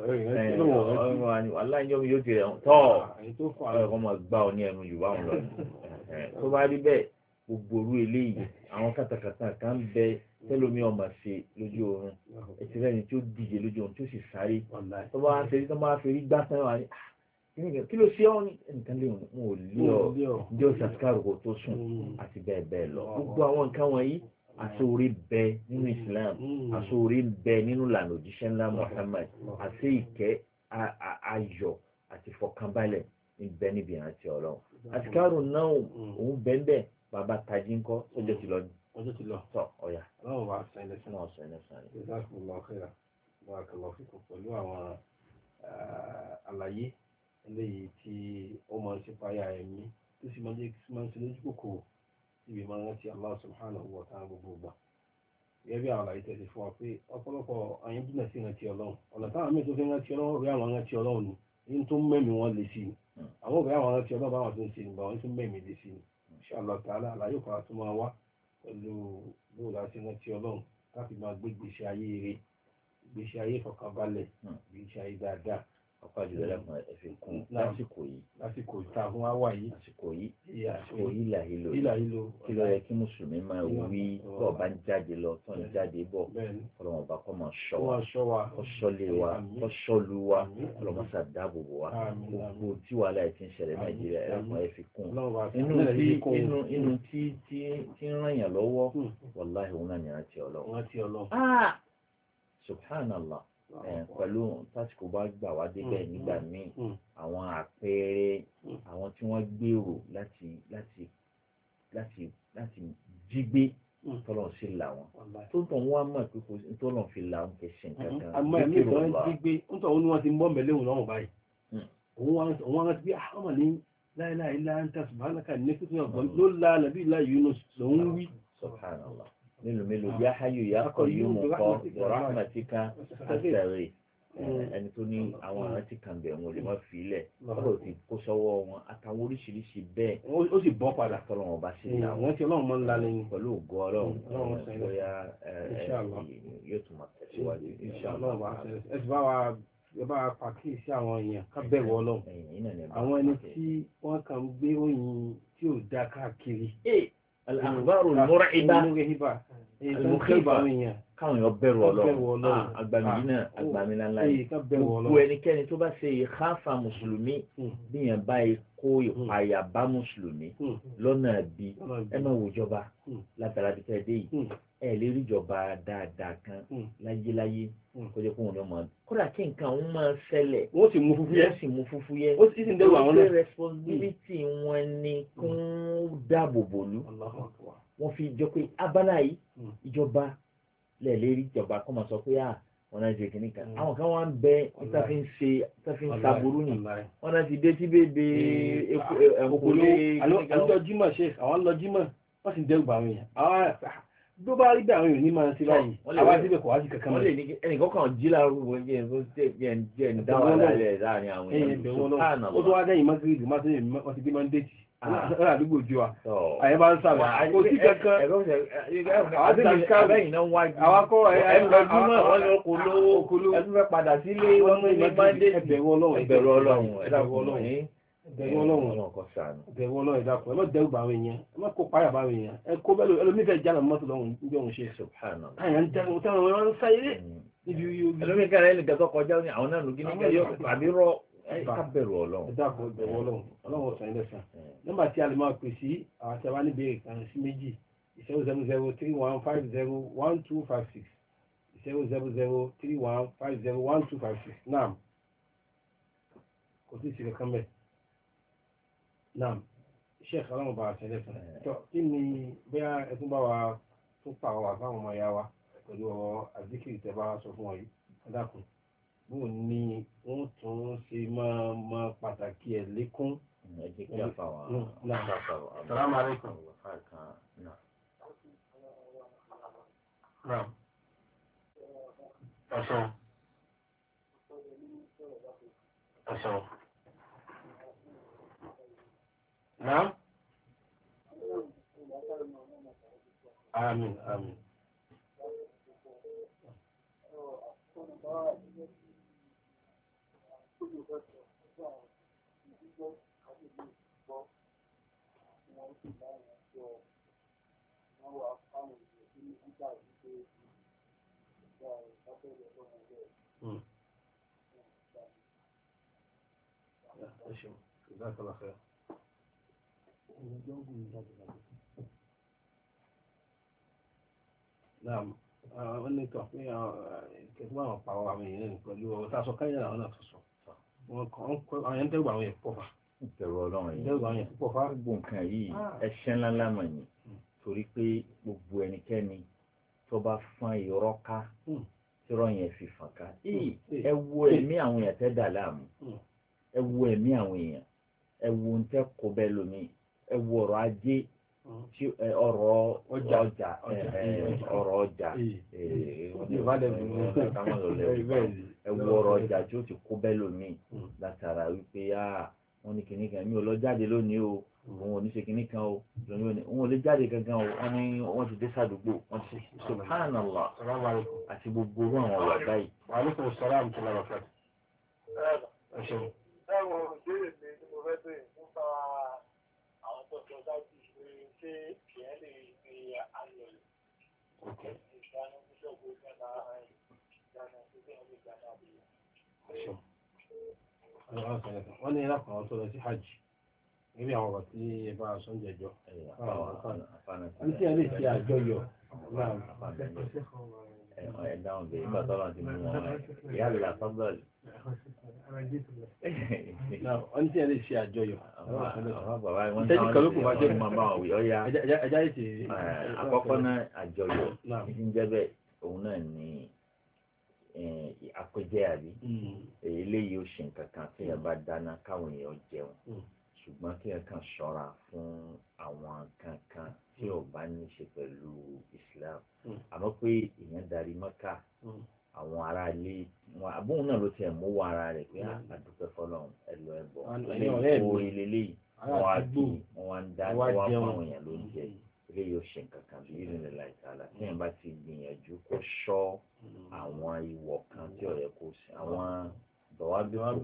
aláìjọ́ mi yóò ti rẹ̀ tọ́ ọ̀rọ̀ máa gbá ọ ní ẹnu jù báwọn lọ tó bá rí bẹ́ẹ̀ gbogbo orú eléyìí àwọn kàtàkàtà kan ń bẹ tẹ́lómi ọmọ ṣe lójú oorun ẹtì rẹ̀ ni tí ó díje lójú oorun tí ó sì sáré tó bá ṣe tó bá fi rí gbá sẹ́wọ̀n wa ni kí ló ṣe ọ́ ní nǹkan lè wọn ò lé ọ ní ó sáàtì káàrò kò tó sùn àti bẹ́ẹ̀ bẹ́ẹ̀ lọ gbogbo àwọn nǹkan wọ̀nyí àsórí bẹ nínú Islam àsórí bẹ nínú lànà òjíṣẹ́ ńlá Muhammad àti ìkẹ́ ayọ̀ àti fọkànbalẹ̀ níbẹ̀ níbi ìrántí Ọlọ́run àtikárò náà òun bẹ́ẹ̀ bàbá tají ńkọ́ ọjọ́ ti lọ tọ́ ọ̀yà ọlọ́run bá sọ ilẹ̀ fún ọ̀sán ilẹ̀ sàn ní jazakumullahu khairan barakallahu fikum pẹ̀lú àwọn àlàyé eléyìí tí ó máa ń ṣe payá ẹ̀mí tó sì máa ń ṣe lójú kòkòrò ibi máa ń rántí Allah subhanahu wa ta'ala gbogbo gbà gẹ́gẹ́ bí àwọn àlàyé tẹ̀lé fún wa pé ọ̀pọ̀lọpọ̀ àyìn jìnnà sí rántí Ọlọ́run ọ̀nà táwọn míì tó fi rántí Ọlọ́run rí àwọn rántí Ọlọ́run ni yín tó mẹ́mí wọn lè sí ni àwọn òbí àwọn rántí Ọlọ́run báwọn tó ń ṣe nígbà wọn tó mẹ́mí lè sí ni insha Allah ta'ala àlàyé kan tó máa wá pẹ̀lú bóòlù àti rántí Ọlọ́run láti máa gbé gbèsè ayé rere gbèsè ayé ìfọ̀kànbalẹ̀ gbèsè ayé dáadáa ọkọ àjùlọ lẹkùn ẹfẹ kún lásìkò tá a fún wa wà yìí àsìkò ìlàhílò kí ló yẹ kí mùsùlùmí máa wí bọ́ọ̀ bá ń jáde lọ tó ń jáde bọ̀ ọlọ́mọ bá kọ́ máa ṣọ́ wa kọ́ ṣọ́lé wa kọ́ ṣọ́lu wa ọlọ́mọ sàdáàbò bò wa gbogbo tí wàhálà ẹ̀ ti ń ṣẹlẹ̀ Nàìjíríà ẹ̀rọ ẹ̀fẹ̀ kún inú tí ń ràn yàn lọ́wọ́ wàláhì òun náà ní rántí Ọlọ́run subhanallah pẹ̀lú tásìkò bá gbà wá débẹ̀ nígbà míì àwọn àpẹẹrẹ àwọn tí wọ́n gbèrò láti jí gbé tọ́lọ̀ sí là wọn tó ń tọ̀ wọ́n á mọ̀ pé kò tọ́lọ̀ fi là wọn kẹ̀ ṣe nǹkan kan. àmọ́ ẹ̀mí kan jí gbé ń tọ̀ wọ́n ni wọ́n ti mọ́ mẹ́lẹ́wọ̀n lọ́wọ́ báyìí òun wá bí àwọn ní láìláì láńtà subhanaka ní kí ló la nàbí ilá Yunus lòún wí. subhanallah mélòó yá háyò yá kọ yóò mú kọ rahmatika àtẹrẹ ẹni tó ní àwọn arántí kan bẹ̀ wọn lè má fi ilẹ̀ ọ̀rọ̀ ti kó sọ́wọ́ wọn àtàwọn oríṣiríṣi bẹ́ẹ̀ ó sì bọ́ padà tọ́lọ́ wọn bá ṣe náà wọ́n ti Ọlọ́run máa ń lálẹ́ ní pẹ̀lú ògo Ọlọ́run bóyá yóò tún máa tẹ̀síwájú inshallah ẹ ti bá wa pàkíyèsí àwọn èèyàn ká bẹ̀rù Ọlọ́run àwọn ẹni tí wọ́n kàn ń gbé oyin tí ò dá káàkiri al-akhbaru al-mur'iba al-mukhifa káwọn èèyàn bẹ̀rù Ọlọ́run agbamìyí náà agbamìlánlá yìí gbogbo ẹnikẹ́ni tó bá ṣe ìkáfà mùsùlùmí bíyàn báyìí kó ìpayà bá mùsùlùmí lọ́nà bí ẹ máa wò jọba látara bí tẹ́ dé yìí ẹ lè rí ìjọba dáadáa kan láyéláyé kó jẹ́ kó wọn lọ́mọ kódà kí nǹkan òun máa ṣẹlẹ̀ wọ́n sì mú fúfú yẹ ó sì ń dẹ́rù àwọn náà responsibility wọn ni kún dáàbò bòlú wọ́n fi jọ pé abala yìí ìjọba lẹ́ẹ̀lérí ìjọba kọ́ máa sọ pé wọn náà ṣe kìnnì kan àwọn kan wá ń bẹ tàfi ń saburú ni wọn náà ti dé tí bèbè ẹ̀kọ́lé àlọ́ jímọ̀ ṣe àwọn lọ jímọ̀ wọ́n sì dẹ́rù bà àwọn èèyàn àwọn bí ó bá rí bí àwọn èèyàn ní máa ń ṣe báyìí àwa síbẹ̀ kò wá sí kankan mọ́. ẹnìkan kan jí láàrú wọn jẹ́ ń dá wà lálẹ́ láàrin àwọn èèyàn ó tó wá dẹ́yìn mọ́gírìdì wọ́n ti gbé mọ́ndéètì ọ̀rọ̀ àdúgbò jù wa àyè bá ń sàlọ̀ kò sí kankan àbẹ́yìn náà wájú awakọ̀ ẹgbẹ́júmọ̀ wọn lọ kò lówó ẹtún fẹ́ padà sílé wọn ní mọ́ndé ẹbẹ̀rù ọlọ́run ẹbẹ̀rù ọlọ́run ìdákùn ẹ má dẹ́rù bá àwọn èèyàn ẹ má kó páyà bá àwọn èèyàn ẹ kó bẹ́ẹ̀ ẹlòmífẹ́ jálà mọ́tò lọ́run níbi òun ṣe àyà ń tẹ́rù wọn ń sáyé níbi ẹlòmíkẹ́ rẹ̀ nìkan tó kọjá ní àwọn náà lùgí nígbà yóò tàbí rọ ká bẹ̀rù ọlọ́run. ẹ dákun bẹ̀rù ọlọ́run ọlọ́run ọ̀sán ilẹ̀ sàn nọ́mbà tí a lè máa pè sí àwọn tí a bá níbi ìkànnì sí méjì 07031501256 07031501256 naam kò sí ìṣẹ̀lẹ̀ kan bẹ́ẹ̀ naam sheikh ọlọ́run bá a ṣe ilẹ̀ sàn tó kí ni bóyá ẹ tún bá wa tún pa àwọn àbáwọn ọmọ ìyá wa pẹ̀lú ọ̀rọ̀ àdìkìrì tẹ́ bá sọ fún wọn yìí ẹ dákun bó ni wọ́n tún ṣe máa pàtàkì ẹ̀ lékún. ẹ jẹ́ kí a fà wọ́n. Assalamu alaikum. Naam. Ẹ̀sọ́. Naam. Àmín. جزاك الله خير. نعم wọ́n ní tọ́ pé kẹsàn-án àwọn pa àwọn èèyàn pẹ̀lú ọ̀rọ̀ tá a sọ káyọ̀ àwọn náà tó sọ wọn kọ́ àwọn yẹn tẹ́gbà àwọn yẹn pọ̀ fà. ìbẹ̀rù ọlọ́run yìí tẹ́gbà àwọn yẹn pọ̀ fà. gbogbo nǹkan yìí ẹ̀ṣẹ̀ ńláńlá mọ̀ ní torí pé gbogbo ẹnikẹ́ni tó bá fọ́n irọ́ ká tí irọ́ yẹn fi fọ́n ká ẹ wo ẹ̀mí àwọn èèyàn tẹ́ dà láàmú ẹ wo ẹ̀mí àwọn èèyàn ẹ wo ń tẹ́ kó bẹ́ẹ̀ lómi ẹ wo ọ̀rọ̀ ajé tí ọ̀rọ̀ ọjà ẹ wo ọ̀rọ̀ ọjà tí ó ti kó bẹ́ẹ̀ lómi látara wípé wọ́n ní kinní kan mi ò lọ jáde lónìí o òun ò ní ṣe kinní kan o òun ò lè jáde gangan o wọ́n ní wọ́n ti dé sàdúgbò wọ́n ti subhanallah àti gbogbo orú àwọn ọ̀rọ̀ báyìí. wàhálùkù sàlámù tó lọ́wọ́ fẹ́. ẹ ṣeun. ẹ̀wọ̀n ìbéèrè mi ni mo fẹ́ bèèrè nípa àwọn tó sọ dájú pé ṣé kìí lè fi ayọ̀ ìdáná bíṣọ̀bù ìgbàlá ìdáná tó bẹ́ẹ̀ lè gbàdá bí. wọ́n ní ẹlẹ́kùn àwọn tó lọ sí hajj níbi àwọn ọ̀rọ̀ tí ẹ bá aṣọ ń jẹjọ́ wọ́n tí ẹ lè ṣe àjọyọ̀ ẹ dáhùn bẹ́ẹ̀ nígbà tó wà ti mú wọn ìyá rẹ̀ là fọ́gbọ́ọ̀lù. wọ́n tí ẹ lè ṣe àjọyọ̀ ìtẹ́jú kan ló kù bá jẹ́ mọ́ bá wọn wí ọ́yá ẹja yìí ti. àkọ́kọ́ náà àjọyọ̀ ní jẹ́ bẹ́ẹ̀ òun náà ní àpèjẹ àbí eléyìí ó ṣe nǹkan kan tí yẹn bá dáná káwọn èèyàn jẹun ṣùgbọ́n kí yẹn kàn ṣọ́ra fún àwọn kankan tí ò bá ní ṣe pẹ̀lú Islam àmọ́ pé èèyàn darí Mẹ́kà àwọn ará ilé wọn àbóhùn náà ló tiẹ̀ mú wọ ara rẹ̀ pé àdúpẹ́ fọlọ́run ẹ̀lọ́ ẹ̀bọ̀ orí lélẹ́yìí wọn á kí wọn á ń dá wọn á fún àwọn èèyàn lóúnjẹ eléyìí ó ṣe nǹkan kan bí ìrìnlẹ̀ láìsàlà tí yẹn bá ti gbìyànjú kó ṣọ́ àwọn ìwọ̀ kan tí ó yẹ kó sí àwọn bọ̀wábíwábí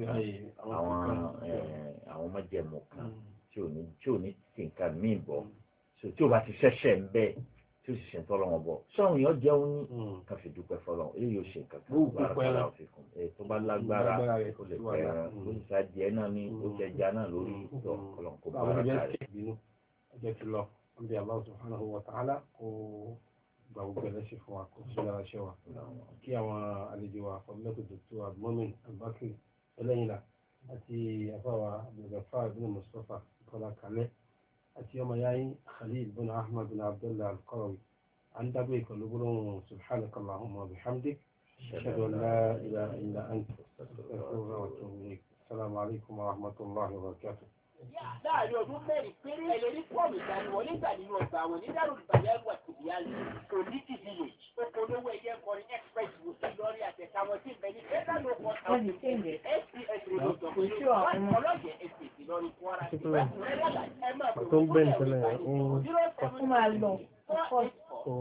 àwọn májẹ̀mú kan tí ò ní tì nǹkan míì bọ̀ tí ò bá ti ṣẹ̀ṣẹ̀ ń bẹ́ẹ̀ tí ó sì ṣe ń tọ́lọ́ wọn bọ̀ sọ́run yẹn jẹun ní ká fi dúpẹ́ fọlọ́run eléyìí ó ṣe nǹkan kan gbára òfikùn tó bá lágbára ó lè pẹ́ẹ́rán ó sì sá díẹ̀ náà ní ó jẹja náà lórí ìtọ́ ọlọ́run kó bára kárẹ̀. Àbí Allah subhanahu wa ta'ala kó gba gbogbo ẹlẹ́ṣẹ̀ fún wa kó sí lára ṣẹ́ wa. Kí àwọn àlejò wa fọmílẹ́tò Dr. Abdulmumin Albakri Ẹlẹ́yìnlá àti àfáwà Abdulgafar bin Mustapha Kọ́lá Kalẹ́ àti ọmọ yáyín Khalil bin Ahmad bin Abdullah Al-Qarawi. À ń dábò ìkọlù gbólóhùn subhanaka Allahumma wa bihamdik. Ashhadu an la ilaha illa anta astaghfiruka wa atubu ilayk. Assalamu alaikum wa rahmatullahi wa barakatuh. Láàrin ọdún mẹ́rin péré ẹlẹ́rí fọ́ọ̀mù ìdánimọ̀ nígbà nínú ọgbà àwọn onídàrú ìbàyẹ̀wò àtìbíyàlì Onity village okòólówó ẹ̀yẹ kọrin express wò sí lórí àtẹ̀káwọn tí ìbẹ̀ni federal local government SPS radio ọlọ́yẹ̀ ẹ̀sìn Ìlọrin Kwara. Tó ń bẹ́ẹ̀ tẹ́lẹ̀ ó máa lọ.